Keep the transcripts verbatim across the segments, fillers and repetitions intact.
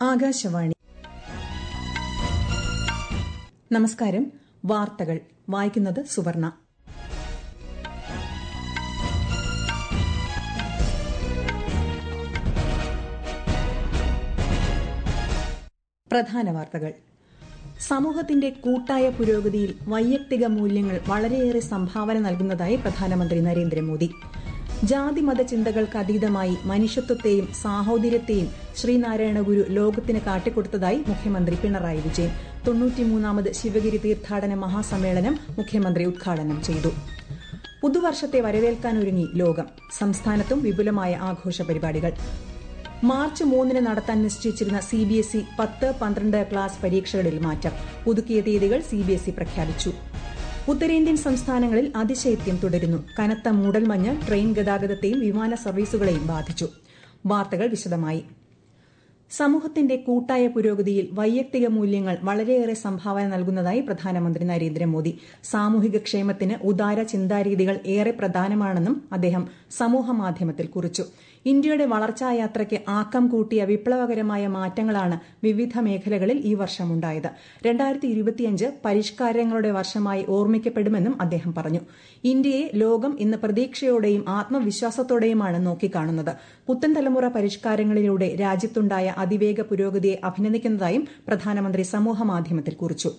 ആകാശവാണി. നമസ്കാരം. വാർത്തകൾ വായിക്കുന്നത് സുവർണ. പ്രധാന വാർത്തകൾ. സമൂഹത്തിന്റെ കൂട്ടായ പുരോഗതിയിൽ വൈയക്തിക മൂല്യങ്ങൾ വളരെയേറെ സംഭാവന നൽകുന്നതായി പ്രധാനമന്ത്രി നരേന്ദ്രമോദി. ജാതിമത ചിന്തകൾക്ക് അതീതമായി മനുഷ്യത്വത്തെയും സാഹോദര്യത്തെയും ശ്രീനാരായണ ഗുരു ലോകത്തിന് കാട്ടിക്കൊടുത്തതായി മുഖ്യമന്ത്രി പിണറായി വിജയൻ. തൊണ്ണൂറ്റിമൂന്നാമത് ശിവഗിരി തീർത്ഥാടന മഹാസമ്മേളനം മുഖ്യമന്ത്രി ഉദ്ഘാടനം ചെയ്തു. പുതുവർഷത്തെ വരവേൽക്കാനൊരുങ്ങി ലോകം. സംസ്ഥാനത്തും വിപുലമായ ആഘോഷ പരിപാടികൾ. മാർച്ച് മൂന്നിന് നടത്താൻ നിശ്ചയിച്ചിരുന്ന സിബിഎസ്ഇ പത്ത് പന്ത്രണ്ട് ക്ലാസ് പരീക്ഷകളിൽ മാറ്റം. പുതുക്കിയ തീയതികൾ സിബിഎസ്ഇ പ്രഖ്യാപിച്ചു. ഉത്തരേന്ത്യൻ സംസ്ഥാനങ്ങളിൽ അതിശൈത്യം തുടരുന്നു. കനത്ത മൂടൽമഞ്ഞ് ട്രെയിൻ ഗതാഗതത്തെയും വിമാന സർവീസുകളെയും ബാധിച്ചു. വാർത്തകൾ വിശദമായി. സമൂഹത്തിന്റെ കൂട്ടായ പുരോഗതിയിൽ വൈയക്തിക മൂല്യങ്ങൾ വളരെയേറെ സംഭാവന നൽകുന്നതായി പ്രധാനമന്ത്രി നരേന്ദ്രമോദി. സാമൂഹിക ക്ഷേമത്തിന് ഉദാര ചിന്താരീതികൾ ഏറെ പ്രധാനമാണെന്നും അദ്ദേഹം സമൂഹമാധ്യമത്തിൽ കുറിച്ചു. ഇന്ത്യയുടെ വളർച്ചായാത്രയ്ക്ക് ആക്കം കൂട്ടിയ വിപ്ലവകരമായ മാറ്റങ്ങളാണ് വിവിധ മേഖലകളിൽ ഈ വർഷമുണ്ടായത്. രണ്ടായിരത്തി ഇരുപത്തിയഞ്ച് പരിഷ്കാരങ്ങളുടെ വർഷമായി ഓർമ്മിക്കപ്പെടുമെന്നും അദ്ദേഹം പറഞ്ഞു. ഇന്ത്യയെ ലോകം ഇന്ന് പ്രതീക്ഷയോടെയും ആത്മവിശ്വാസത്തോടെയുമാണ് നോക്കിക്കാണുന്നത്. പുത്തൻ തലമുറ പരിഷ്കാരങ്ങളിലൂടെ രാജ്യത്തുണ്ടായ അതിവേഗ പുരോഗതിയെ അഭിനന്ദിക്കുന്നതായും പ്രധാനമന്ത്രി സമൂഹമാധ്യമത്തിൽ കുറിച്ചു.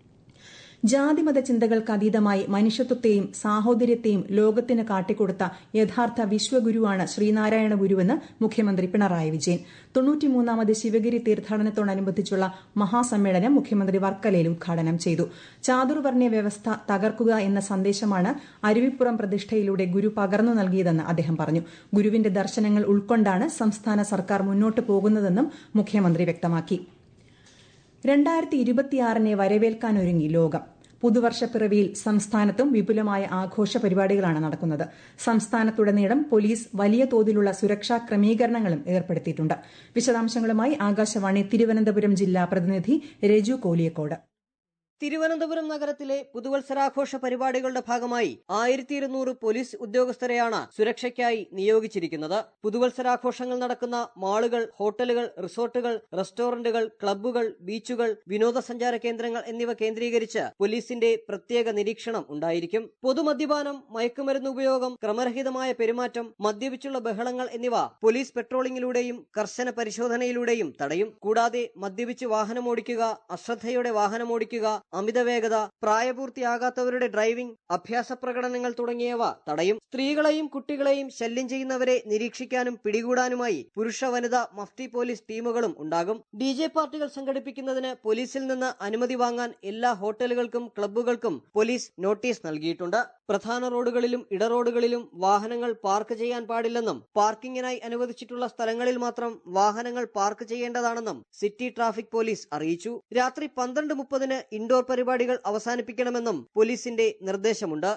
ജാതിമത ചിന്തകൾക്ക് അതീതമായി മനുഷ്യത്വത്തെയും സാഹോദര്യത്തെയും ലോകത്തിന് കാട്ടിക്കൊടുത്ത യഥാർത്ഥ വിശ്വഗുരുവാണ് ശ്രീനാരായണ ഗുരുവെന്ന് മുഖ്യമന്ത്രി പിണറായി വിജയൻ. തൊണ്ണൂറ്റിമൂന്നാമത് ശിവഗിരി തീർത്ഥാടനത്തോടനുബന്ധിച്ചുള്ള മഹാസമ്മേളനം മുഖ്യമന്ത്രി വർക്കലയിൽ ഉദ്ഘാടനം ചെയ്തു. ചാതുർവർണ്ണ്യ വ്യവസ്ഥ തകർക്കുക എന്ന സന്ദേശമാണ് അരുവിപ്പുറം പ്രതിഷ്ഠയിലൂടെ ഗുരു പകർന്നു നൽകിയതെന്ന് അദ്ദേഹം പറഞ്ഞു. ഗുരുവിന്റെ ദർശനങ്ങൾ ഉൾക്കൊണ്ടാണ് സംസ്ഥാന സർക്കാർ മുന്നോട്ട് പോകുന്നതെന്നും മുഖ്യമന്ത്രി വ്യക്തമാക്കി. രണ്ടായിരത്തി ഇരുപത്തിയാറിനെ വരവേൽക്കാനൊരുങ്ങി ലോകം. പുതുവർഷപ്പിറവിയിൽ സംസ്ഥാനത്തും വിപുലമായ ആഘോഷ പരിപാടികളാണ് നടക്കുന്നത്. സംസ്ഥാനത്തുടനീളം പോലീസ് വലിയ തോതിലുള്ള സുരക്ഷാ ക്രമീകരണങ്ങളും ഏർപ്പെടുത്തിയിട്ടുണ്ട്. വിശദാംശങ്ങളുമായി ആകാശവാണി തിരുവനന്തപുരം ജില്ലാ പ്രതിനിധി രജു കോലിയക്കോട്. തിരുവനന്തപുരം നഗരത്തിലെ പുതുവത്സരാഘോഷ പരിപാടികളുടെ ഭാഗമായി ആയിരത്തി ഇരുന്നൂറ് പോലീസ് ഉദ്യോഗസ്ഥരെയാണ് സുരക്ഷയ്ക്കായി നിയോഗിച്ചിരിക്കുന്നത്. പുതുവത്സരാഘോഷങ്ങൾ നടക്കുന്ന മാളുകൾ, ഹോട്ടലുകൾ, റിസോർട്ടുകൾ, റെസ്റ്റോറന്റുകൾ, ക്ലബ്ബുകൾ, ബീച്ചുകൾ, വിനോദസഞ്ചാര കേന്ദ്രങ്ങൾ എന്നിവ കേന്ദ്രീകരിച്ച് പോലീസിന്റെ പ്രത്യേക നിരീക്ഷണം ഉണ്ടായിരിക്കും. പൊതുമദ്യപാനം, മയക്കുമരുന്ന് ഉപയോഗം, ക്രമരഹിതമായ പെരുമാറ്റം, മദ്യപിച്ചുള്ള ബഹളങ്ങൾ എന്നിവ പോലീസ് പെട്രോളിംഗിലൂടെയും കർശന പരിശോധനയിലൂടെയും തടയും. കൂടാതെ മദ്യപിച്ച് വാഹനമോടിക്കുക, അശ്രദ്ധയോടെ വാഹനമോടിക്കുക, അമിതവേഗത, പ്രായപൂർത്തിയാകാത്തവരുടെ ഡ്രൈവിംഗ്, അഭ്യാസ പ്രകടനങ്ങൾ തുടങ്ങിയവ തടയും. സ്ത്രീകളെയും കുട്ടികളെയും ശല്യം ചെയ്യുന്നവരെ നിരീക്ഷിക്കാനും പിടികൂടാനുമായി പുരുഷ വനിതാ മഫ്തി പോലീസ് ടീമുകളും ഉണ്ടാകും. ഡി ജെ പാർട്ടികൾ സംഘടിപ്പിക്കുന്നതിന് പോലീസിൽ നിന്ന് അനുമതി വാങ്ങാൻ എല്ലാ ഹോട്ടലുകൾക്കും ക്ലബ്ബുകൾക്കും പോലീസ് നോട്ടീസ് നൽകിയിട്ടുണ്ട്. പ്രധാന റോഡുകളിലും ഇടറോഡുകളിലും വാഹനങ്ങൾ പാർക്ക് ചെയ്യാൻ പാടില്ലെന്നും പാർക്കിങ്ങിനായി അനുവദിച്ചിട്ടുള്ള സ്ഥലങ്ങളിൽ മാത്രം വാഹനങ്ങൾ പാർക്ക് ചെയ്യേണ്ടതാണെന്നും സിറ്റി ട്രാഫിക് പോലീസ് അറിയിച്ചു. രാത്രി പന്ത്രണ്ട് മുപ്പതിന് ഇൻഡോർ പരിപാടികൾ അവസാനിപ്പിക്കണമെന്നും പോലീസിന്റെ നിർദ്ദേശമുണ്ട്.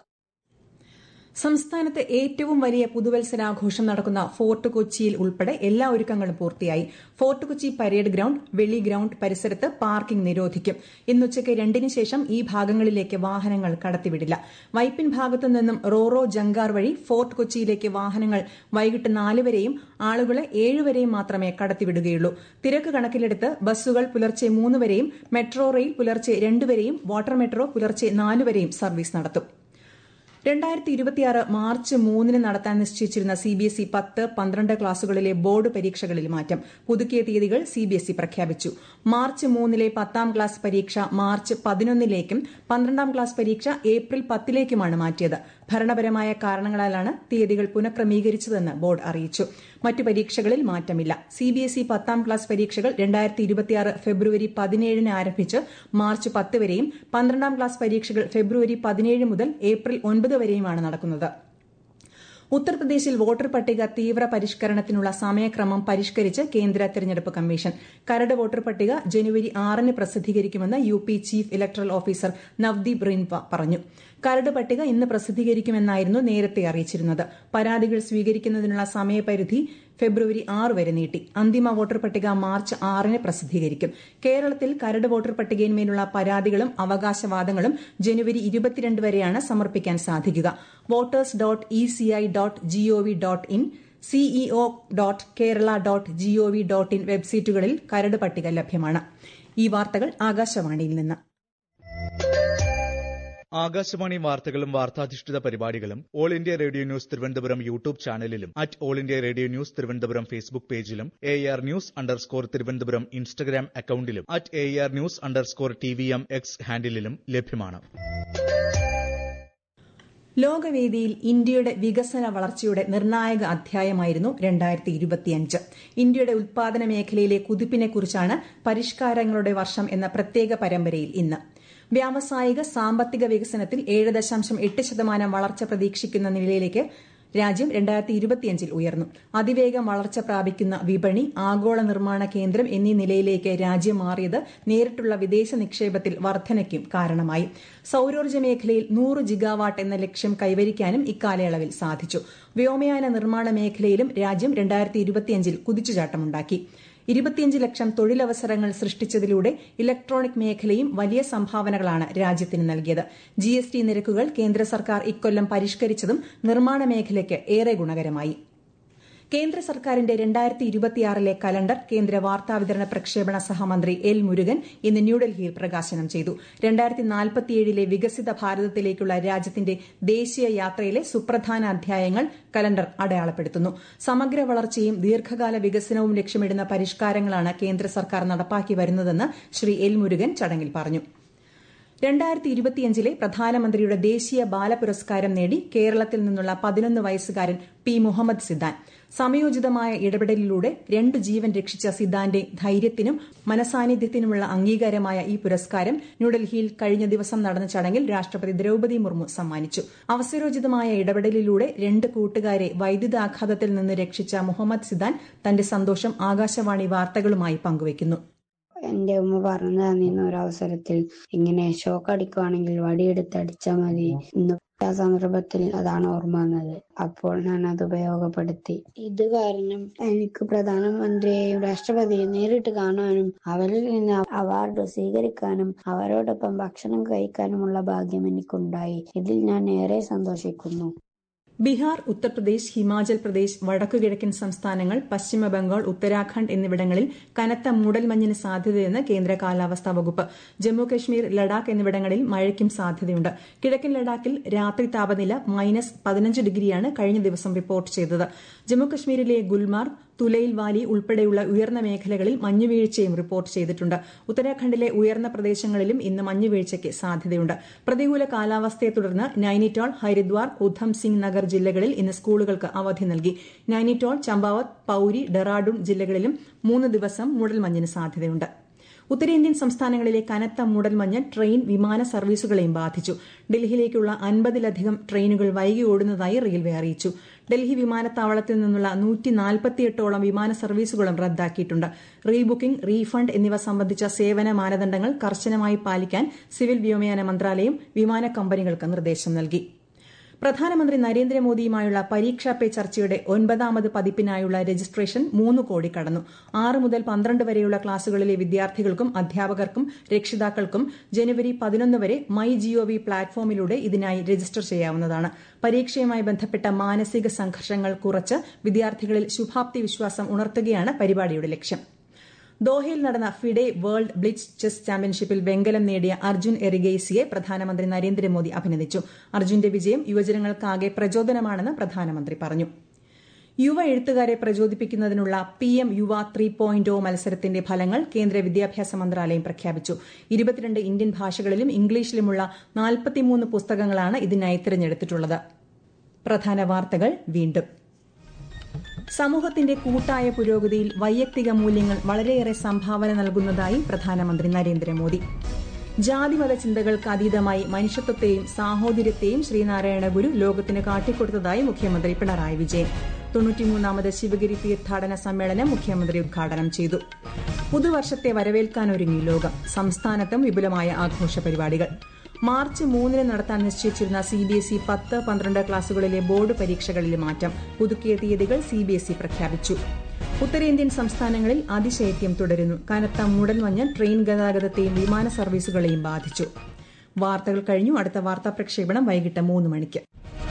സംസ്ഥാനത്ത് ഏറ്റവും വലിയ പുതുവത്സരാഘോഷം നടക്കുന്ന ഫോർട്ട് കൊച്ചിയിൽ ഉൾപ്പെടെ എല്ലാ ഒരുക്കങ്ങളും പൂർത്തിയായി. Fort Kochi parade ground, Veli ground പരിസരത്ത് പാർക്കിംഗ് നിരോധിക്കും. ഇന്നുച്ചയ്ക്ക് രണ്ടിന് ശേഷം ഈ ഭാഗങ്ങളിലേക്ക് വാഹനങ്ങൾ കടത്തിവിടില്ല. വൈപ്പിൻ ഭാഗത്തു നിന്നും റോറോ ജങ്കാർ വഴി ഫോർട്ട് കൊച്ചിയിലേക്ക് വാഹനങ്ങൾ വൈകിട്ട് നാല് വരെയും ആളുകളെ ഏഴുവരെയും മാത്രമേ കടത്തിവിടുകയുള്ളൂ. തിരക്ക് കണക്കിലെടുത്ത് ബസ്സുകൾ പുലർച്ചെ മൂന്ന് വരെയും മെട്രോ റെയിൽ പുലർച്ചെ രണ്ട് വരെയും വാട്ടർ മെട്രോ പുലർച്ചെ നാല് വരെയും സർവീസ് നടത്തും. രണ്ടായിരത്തി ഇരുപത്തിയാറ് മാർച്ച് മൂന്നിന് നടത്താൻ നിശ്ചയിച്ചിരുന്ന സിബിഎസ്ഇ പത്ത് പന്ത്രണ്ട് ക്ലാസുകളിലെ ബോർഡ് പരീക്ഷകളിൽ മാറ്റം. പുതുക്കിയ തീയതികൾ സിബിഎസ്ഇ പ്രഖ്യാപിച്ചു. മാർച്ച് മൂന്നിലെ പത്താം ക്ലാസ് പരീക്ഷ മാർച്ച് പതിനൊന്നിലേക്കും പന്ത്രണ്ടാം ക്ലാസ് പരീക്ഷ ഏപ്രിൽ പത്തിലേക്കുമാണ് മാറ്റിയത്. ഭരണപരമായ കാരണങ്ങളാലാണ് തീയതികൾ പുനഃക്രമീകരിച്ചതെന്ന് ബോർഡ് അറിയിച്ചു. മറ്റു പരീക്ഷകളിൽ മാറ്റമില്ല. സിബിഎസ്ഇ പത്താം ക്ലാസ് പരീക്ഷകൾ രണ്ടായിരത്തി ഇരുപത്തിയാറ് ഫെബ്രുവരി പതിനേഴിന് ആരംഭിച്ച് മാർച്ച് പത്ത് വരെയും പന്ത്രണ്ടാം ക്ലാസ് പരീക്ഷകൾ ഫെബ്രുവരി പതിനേഴ് മുതൽ ഏപ്രിൽ ഒൻപത് വരെയുമാണ് നടക്കുന്നത്. ഉത്തർപ്രദേശിൽ വോട്ടർ പട്ടിക തീവ്ര പരിഷ്കരണത്തിനുള്ള സമയക്രമം പരിഷ്കരിച്ച് കേന്ദ്ര തെരഞ്ഞെടുപ്പ് കമ്മീഷൻ. കരട് വോട്ടർ പട്ടിക ജനുവരി ആറിന് പ്രസിദ്ധീകരിക്കുമെന്ന് U P chief electoral officer Navdeep Rinwa പറഞ്ഞു. കരട് പട്ടിക ഇന്ന് പ്രസിദ്ധീകരിക്കുമെന്നായിരുന്നു നേരത്തെ അറിയിച്ചിരുന്നത്. പരാതികൾ സ്വീകരിക്കുന്നതിനുള്ള സമയപരിധി ഫെബ്രുവരി ആറ് വരെ നീട്ടി. അന്തിമ വോട്ടർ പട്ടിക മാർച്ച് ആറിന് പ്രസിദ്ധീകരിക്കും. കേരളത്തിൽ കരട് വോട്ടർ പട്ടികയിന്മേലുള്ള പരാതികളും അവകാശവാദങ്ങളും ജനുവരി ഇരുപത്തിരണ്ട് വരെയാണ് സമർപ്പിക്കാൻ സാധിക്കുക. Voters dot E C I dot G O V dot in CEO dot Kerala dot G O V dot in വെബ്സൈറ്റുകളിൽ കരട് പട്ടിക ലഭ്യമാണ്. ഈ വാർത്തകൾ ആകാശവാണിയിൽ നിന്ന്. ആകാശവാണി വാർത്തകളും വാർത്താധിഷ്ഠിത പരിപാടികളും all India radio news Thiruvananthapuram YouTube ചാനലിലും at all India radio news Thiruvananthapuram Facebook പേജിലും A R news underscore Thiruvananthapuram Instagram അക്കൌണ്ടിലും at A R news underscore T V M X ഹാൻഡിലും ലഭ്യമാണ്. ലോകവേദിയിൽ ഇന്ത്യയുടെ വികസന വളർച്ചയുടെ നിർണായക അധ്യായമായിരുന്നു രണ്ടായിരത്തി ഇരുപത്തിയഞ്ച്. ഇന്ത്യയുടെ ഉൽപാദന മേഖലയിലെ കുതിപ്പിനെക്കുറിച്ചാണ് പരിഷ്കാരങ്ങളുടെ വർഷം എന്ന പ്രത്യേക പരമ്പരയിൽ ഇന്ന്. വ്യാവസായിക സാമ്പത്തിക വികസനത്തിൽ ഏഴ് ദശാംശം എട്ട് ശതമാനം വളർച്ച പ്രതീക്ഷിക്കുന്ന നിലയിലേക്ക് രാജ്യം രണ്ടായിരത്തി ഇരുപത്തിയഞ്ചിൽ ഉയർന്നു. അതിവേഗം വളർച്ച പ്രാപിക്കുന്ന വിപണി, ആഗോള നിർമ്മാണ കേന്ദ്രം എന്നീ നിലയിലേക്ക് രാജ്യം മാറിയത് നേരിട്ടുള്ള വിദേശ നിക്ഷേപത്തിൽ വർധനയ്ക്കും കാരണമായി. സൌരോർജ്ജ മേഖലയിൽ നൂറ് ജിഗാവാട്ട് എന്ന ലക്ഷ്യം കൈവരിക്കാനും ഇക്കാലയളവിൽ സാധിച്ചു. വ്യോമയാന നിർമ്മാണ മേഖലയിലും രാജ്യം രണ്ടായിരത്തി ഇരുപത്തിയഞ്ചിൽ കുതിച്ചുചാട്ടമുണ്ടാക്കി. ഇരുപത്തിയഞ്ച് ലക്ഷം തൊഴിലവസരങ്ങൾ സൃഷ്ടിച്ചതിലൂടെ ഇലക്ട്രോണിക് മേഖലയും വലിയ സംഭാവനകളാണ് രാജ്യത്തിന് നൽകിയത്. ജി എസ് ടി നിരക്കുകൾ കേന്ദ്ര സർക്കാർ ഇക്കൊല്ലം പരിഷ്കരിച്ചതും നിർമ്മാണ മേഖലയ്ക്ക് ഏറെ ഗുണകരമായി. കേന്ദ്ര സർക്കാരിന്റെ രണ്ടായിരത്തി ഇരുപത്തിയാറിലെ കലണ്ടർ കേന്ദ്ര വാർത്താവിതരണ പ്രക്ഷേപണ സഹമന്ത്രി എൽ മുരുകൻ ഇന്ന് ന്യൂഡൽഹിയിൽ പ്രകാശനം ചെയ്തു. രണ്ടായിരത്തി നാൽപ്പത്തിയേഴിലെ വികസിത ഭാരതത്തിലേക്കുള്ള രാജ്യത്തിന്റെ ദേശീയ യാത്രയിലെ സുപ്രധാന അധ്യായങ്ങൾ കലണ്ടർ അടയാളപ്പെടുത്തുന്നു. സമഗ്ര വളർച്ചയും ദീർഘകാല വികസനവും ലക്ഷ്യമിടുന്ന പരിഷ്കാരങ്ങളാണ് കേന്ദ്ര സർക്കാർ നടപ്പാക്കി വരുന്നതെന്ന് ശ്രീ എൽ മുരുകൻ ചടങ്ങിൽ പറഞ്ഞു. രണ്ടായിരത്തി ഇരുപത്തിയഞ്ചിലെ പ്രധാനമന്ത്രിയുടെ ദേശീയ ബാലപുരസ്കാരം നേടി കേരളത്തിൽ നിന്നുള്ള പതിനൊന്ന് വയസ്സുകാരൻ പി മുഹമ്മദ് സിദാൻ. സമയോചിതമായ ഇടപെടലിലൂടെ രണ്ടു ജീവൻ രക്ഷിച്ച സിദാന്റെ ധൈര്യത്തിനും മനസാന്നിധ്യത്തിനുമുള്ള അംഗീകാരമായ ഈ പുരസ്കാരം ന്യൂഡൽഹിയിൽ കഴിഞ്ഞ ദിവസം നടന്ന ചടങ്ങിൽ രാഷ്ട്രപതി ദ്രൌപദി മുർമു സമ്മാനിച്ചു. അവസരോചിതമായ ഇടപെടലിലൂടെ രണ്ട് കൂട്ടുകാരെ വൈദ്യുതാഘാതത്തിൽ നിന്ന് രക്ഷിച്ച മുഹമ്മദ് സിദാൻ തന്റെ സന്തോഷം ആകാശവാണി വാർത്തകളുമായി പങ്കുവയ്ക്കുന്നു. എന്റെ ഉമ്മ പറഞ്ഞു തന്നിരുന്ന ഒരവസരത്തിൽ ഇങ്ങനെ ഷോക്ക് അടിക്കുവാണെങ്കിൽ വടിയെടുത്ത് അടിച്ചാൽ മതി. ഇന്ന് ആ സന്ദർഭത്തിൽ അതാണ് ഓർമ്മ വന്നത്. അപ്പോൾ ഞാൻ അത് ഉപയോഗപ്പെടുത്തി. ഇത് കാരണം എനിക്ക് പ്രധാനമന്ത്രിയെയും രാഷ്ട്രപതിയെയും നേരിട്ട് കാണാനും അവരിൽ നിന്ന് അവാർഡ് സ്വീകരിക്കാനും അവരോടൊപ്പം ഭക്ഷണം കഴിക്കാനുമുള്ള ഭാഗ്യം എനിക്കുണ്ടായി. ഇതിൽ ഞാൻ ഏറെ സന്തോഷിക്കുന്നു. ബീഹാർ, ഉത്തർപ്രദേശ്, ഹിമാചൽ പ്രദേശ്, വടക്കുകിഴക്കൻ സംസ്ഥാനങ്ങൾ, പശ്ചിമബംഗാൾ, ഉത്തരാഖണ്ഡ് എന്നിവിടങ്ങളിൽ കനത്ത മൂടൽമഞ്ഞിന് സാധ്യതയെന്ന് കേന്ദ്ര കാലാവസ്ഥാ വകുപ്പ്. ജമ്മു കശ്മീർ, ലഡാക്ക് എന്നിവിടങ്ങളിൽ മഴയ്ക്കും സാധ്യതയുണ്ട്. കിഴക്കൻ ലഡാക്കിൽ രാത്രി താപനില മൈനസ് പതിനഞ്ച് ഡിഗ്രിയാണ് കഴിഞ്ഞ ദിവസം റിപ്പോർട്ട് ചെയ്തത്. ജമ്മുകശ്മീരിലെ ഗുൽമാർഗ്, തുലൈൽ വാലി ഉൾപ്പെടെയുള്ള ഉയർന്ന മേഖലകളിൽ മഞ്ഞുവീഴ്ചയും റിപ്പോർട്ട് ചെയ്തിട്ടുണ്ട്. ഉത്തരാഖണ്ഡിലെ ഉയർന്ന പ്രദേശങ്ങളിലും ഇന്ന് മഞ്ഞുവീഴ്ചയ്ക്ക് സാധ്യതയുണ്ട്. പ്രതികൂല കാലാവസ്ഥയെ തുടർന്ന് നൈനിറ്റാൾ, ഹരിദ്വാർ, ഉധം സിംഗ് നഗർ ജില്ലകളിൽ ഇന്ന് സ്കൂളുകൾക്ക് അവധി നൽകി. നൈനിറ്റാൾ, ചമ്പാവത്, പൌരി, ഡെറാഡൂൺ ജില്ലകളിലും മൂന്ന് ദിവസം മൂടൽമഞ്ഞിന് സാധ്യതയുണ്ട്. ഉത്തരേന്ത്യൻ സംസ്ഥാനങ്ങളിലെ കനത്ത മൂടൽമഞ്ഞ് ട്രെയിൻ, വിമാന സർവീസുകളെയും ബാധിച്ചു. ഡൽഹിയിലേക്കുള്ള അൻപതിലധികം ട്രെയിനുകൾ വൈകി ഓടുന്നതായി റെയിൽവേ അറിയിച്ചു. ഡൽഹി വിമാനത്താവളത്തിൽ നിന്നുള്ള നൂറ്റി നാൽപ്പത്തിയെട്ടോളം വിമാന സർവീസുകളും റദ്ദാക്കിയിട്ടുണ്ട്. റീ ബുക്കിംഗ്, റീഫണ്ട് എന്നിവ സംബന്ധിച്ച സേവന മാനദണ്ഡങ്ങൾ കർശനമായി പാലിക്കാൻ സിവിൽ വ്യോമയാന മന്ത്രാലയം വിമാന കമ്പനികൾക്ക് നിർദ്ദേശം നൽകി. പ്രധാനമന്ത്രി നരേന്ദ്രമോദിയുമായുള്ള പരീക്ഷാ പേ ചർച്ചയുടെ ഒൻപതാമത് പതിപ്പിനായുള്ള രജിസ്ട്രേഷൻ മൂന്ന് കോടി കടന്നു. ആറ് മുതൽ പന്ത്രണ്ട് വരെയുള്ള ക്ലാസുകളിലെ വിദ്യാർത്ഥികൾക്കും അധ്യാപകർക്കും രക്ഷിതാക്കൾക്കും ജനുവരി പതിനൊന്ന് വരെ മൈ ജിഒവി പ്ലാറ്റ്ഫോമിലൂടെ ഇതിനായി രജിസ്റ്റർ ചെയ്യാവുന്നതാണ്. പരീക്ഷയുമായി ബന്ധപ്പെട്ട മാനസിക സംഘർഷങ്ങൾ കുറച്ച് വിദ്യാർത്ഥികളിൽ ശുഭാപ്തി വിശ്വാസം ഉണർത്തുകയാണ് പരിപാടിയുടെ ലക്ഷ്യം. ദോഹയിൽ നടന്ന ഫിഡെ വേൾഡ് ബ്ലിറ്റ്സ് ചെസ് ചാമ്പ്യൻഷിപ്പിൽ വെങ്കലം നേടിയ അർജുൻ എറിഗെയ്സിയെ പ്രധാനമന്ത്രി നരേന്ദ്രമോദി അഭിനന്ദിച്ചു. അർജുന്റെ വിജയം യുവജനങ്ങൾക്കാകെ പ്രചോദനമാണെന്ന് പ്രധാനമന്ത്രി പറഞ്ഞു. യുവ എഴുത്തുകാരെ പ്രചോദിപ്പിക്കുന്നതിനുള്ള P M YUVA three point മത്സരത്തിന്റെ ഫലങ്ങൾ കേന്ദ്ര വിദ്യാഭ്യാസ മന്ത്രാലയം പ്രഖ്യാപിച്ചു. ഇരുപത്തിരണ്ട് ഇന്ത്യൻ ഭാഷകളിലും ഇംഗ്ലീഷിലുമുള്ള നാൽപ്പത്തിമൂന്ന് പുസ്തകങ്ങളാണ് ഇതിനായി തിരഞ്ഞെടുത്തിട്ടുള്ളത്. പ്രധാന വാർത്തകൾ വീണ്ടും. സമൂഹത്തിന്റെ കൂട്ടായ പുരോഗതിയിൽ വൈയക്തിക മൂല്യങ്ങൾ വളരെയേറെ സംഭാവന നൽകുന്നതായി പ്രധാനമന്ത്രി നരേന്ദ്രമോദി. ജാതിമത ചിന്തകൾക്ക് അതീതമായി മനുഷ്യത്വത്തെയും സാഹോദര്യത്തെയും ശ്രീനാരായണ ഗുരു ലോകത്തിന് കാട്ടിക്കൊടുത്തതായി മുഖ്യമന്ത്രി പിണറായി വിജയൻ. തൊണ്ണൂറ്റിമൂന്നാമത് ശിവഗിരി തീർത്ഥാടന സമ്മേളനം മുഖ്യമന്ത്രി ഉദ്ഘാടനം ചെയ്തു. പുതുവർഷത്തെ വരവേൽക്കാനൊരുങ്ങി ലോകം. സംസ്ഥാനത്തും വിപുലമായ ആഘോഷ പരിപാടികൾ. മാർച്ച് മൂന്നിന് നടത്താൻ നിശ്ചയിച്ചിരുന്ന സി ബി എസ് ഇ പത്ത് പന്ത്രണ്ട് ക്ലാസുകളിലെ ബോർഡ് പരീക്ഷകളിൽ മാറ്റം. പുതുക്കിയ തീയതികൾ സി ബി എസ് ഇ പ്രഖ്യാപിച്ചു. ഉത്തരേന്ത്യൻ സംസ്ഥാനങ്ങളിൽ അതിശൈത്യം തുടരുന്നു. കനത്ത മൂടൽമഞ്ഞ് ട്രെയിൻ ഗതാഗതത്തെയും വിമാന സർവീസുകളെയും ബാധിച്ചു. വാർത്തകൾ കഴിഞ്ഞു. അടുത്ത വാർത്താ പ്രക്ഷേപണം വൈകിട്ട് മൂന്ന് മണിക്ക്.